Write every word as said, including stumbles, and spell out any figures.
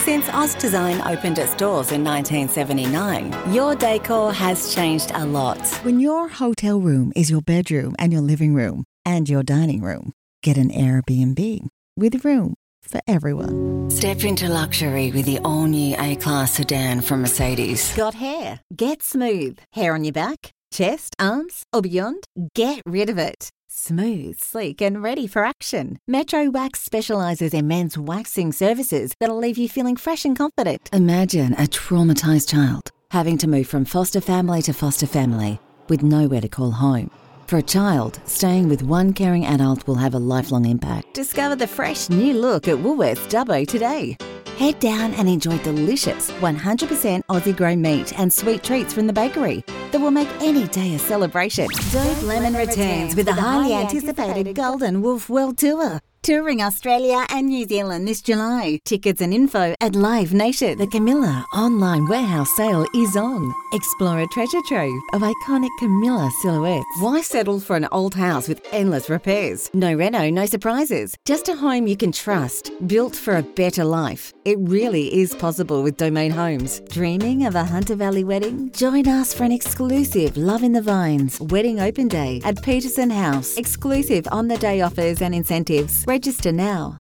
Since OzDesign opened its doors in nineteen seventy-nine, your decor has changed a lot. When your hotel room is your bedroom and your living room and your dining room, get an Airbnb with room for everyone. Step into luxury with the all-new A-Class sedan from Mercedes. Got hair? Get smooth. Hair on your back, chest, arms, or beyond? Get rid of it. Smooth, sleek, and ready for action. Metro Wax specialises in men's waxing services that'll leave you feeling fresh and confident. Imagine a traumatised child having to move from foster family to foster family with nowhere to call home. For a child, staying with one caring adult will have a lifelong impact. Discover the fresh new look at Woolworths Dubbo today. Head down and enjoy delicious one hundred percent Aussie grown meat and sweet treats from the bakery that will make any day a celebration. Dope Lemon returns with the highly anticipated Golden Wolf World Tour. Touring Australia and New Zealand this July. Tickets and info at Live Nation. The Camilla online warehouse sale is on. Explore a treasure trove of iconic Camilla silhouettes. Why settle for an old house with endless repairs? No reno, no surprises. Just a home you can trust, built for a better life. It really is possible with Domain Homes. Dreaming of a Hunter Valley wedding? Join us for an exclusive Love in the Vines wedding open day at Peterson House. Exclusive on the day offers and incentives. Register now